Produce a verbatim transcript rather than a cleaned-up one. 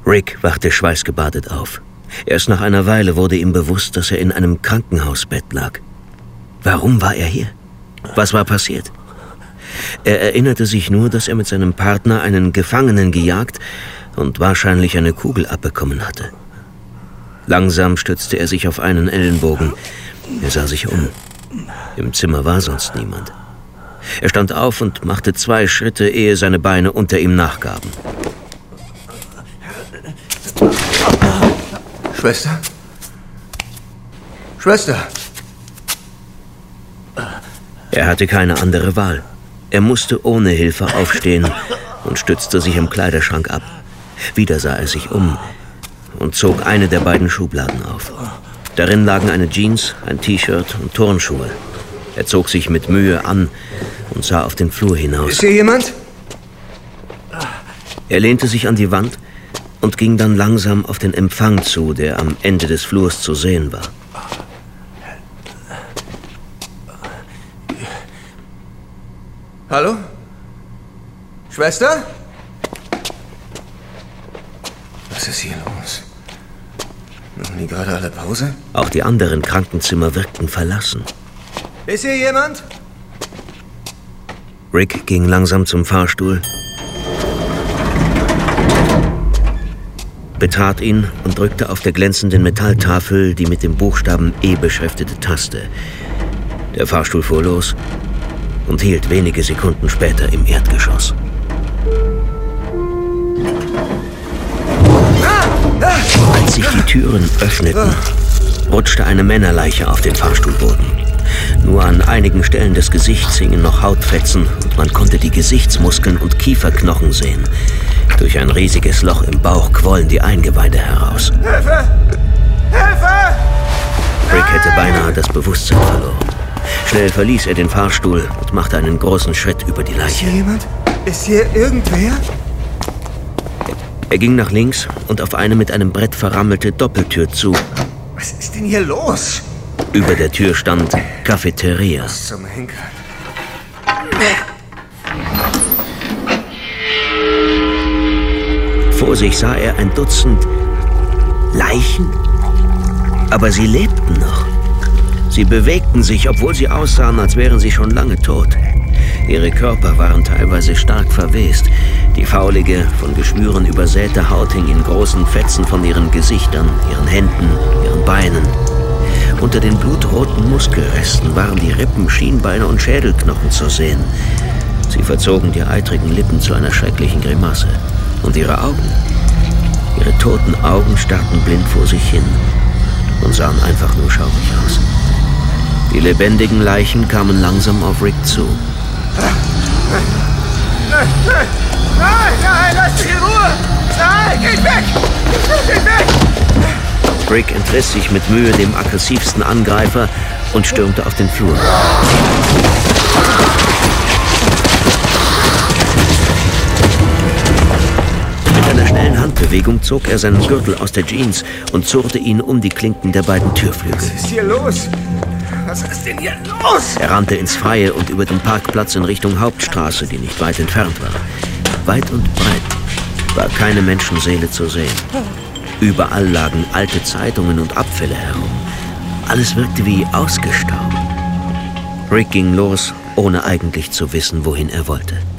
Rick wachte schweißgebadet auf. Erst nach einer Weile wurde ihm bewusst, dass er in einem Krankenhausbett lag. Warum war er hier? Was war passiert? Er erinnerte sich nur, dass er mit seinem Partner einen Gefangenen gejagt und wahrscheinlich eine Kugel abbekommen hatte. Langsam stützte er sich auf einen Ellenbogen. Er sah sich um. Im Zimmer war sonst niemand. Er stand auf und machte zwei Schritte, ehe seine Beine unter ihm nachgaben. Schwester? Schwester! Er hatte keine andere Wahl. Er musste ohne Hilfe aufstehen und stützte sich am Kleiderschrank ab. Wieder sah er sich um und zog eine der beiden Schubladen auf. Darin lagen eine Jeans, ein T-Shirt und Turnschuhe. Er zog sich mit Mühe an und sah auf den Flur hinaus. Ist hier jemand? Er lehnte sich an die Wand und ging dann langsam auf den Empfang zu, der am Ende des Flurs zu sehen war. Hallo? Schwester? Was ist hier los? Machen die gerade alle Pause? Auch die anderen Krankenzimmer wirkten verlassen. Ist hier jemand? Rick ging langsam zum Fahrstuhl, betrat ihn und drückte auf der glänzenden Metalltafel die mit dem Buchstaben E beschriftete Taste. Der Fahrstuhl fuhr los und hielt wenige Sekunden später im Erdgeschoss. Als sich die Türen öffneten, rutschte eine Männerleiche auf den Fahrstuhlboden. Nur an einigen Stellen des Gesichts hingen noch Hautfetzen und man konnte die Gesichtsmuskeln und Kieferknochen sehen. Durch ein riesiges Loch im Bauch quollen die Eingeweide heraus. Hilfe! Hilfe! Rick hätte beinahe das Bewusstsein verloren. Schnell verließ er den Fahrstuhl und machte einen großen Schritt über die Leiche. Ist hier jemand? Ist hier irgendwer? Er ging nach links und auf eine mit einem Brett verrammelte Doppeltür zu. Was ist denn hier los? Über der Tür stand Cafeteria. Was zum Henker? Vor sich sah er ein Dutzend Leichen, aber sie lebten noch. Sie bewegten sich, obwohl sie aussahen, als wären sie schon lange tot. Ihre Körper waren teilweise stark verwest. Die faulige, von Geschwüren übersäte Haut hing in großen Fetzen von ihren Gesichtern, ihren Händen, ihren Beinen. Unter den blutroten Muskelresten waren die Rippen, Schienbeine und Schädelknochen zu sehen. Sie verzogen die eitrigen Lippen zu einer schrecklichen Grimasse. Und ihre Augen? Ihre toten Augen starrten blind vor sich hin und sahen einfach nur schaurig aus. Die lebendigen Leichen kamen langsam auf Rick zu. Nein, nein, nein, nein, lass mich in Ruhe! Nein, geht weg! Geht weg! Rick entriss sich mit Mühe dem aggressivsten Angreifer und stürmte auf den Flur. Mit einer schnellen Handbewegung zog er seinen Gürtel aus der Jeans und zurrte ihn um die Klinken der beiden Türflügel. Was ist hier los? Was ist denn hier los? Er rannte ins Freie und über den Parkplatz in Richtung Hauptstraße, die nicht weit entfernt war. Weit und breit war keine Menschenseele zu sehen. Überall lagen alte Zeitungen und Abfälle herum. Alles wirkte wie ausgestorben. Rick ging los, ohne eigentlich zu wissen, wohin er wollte.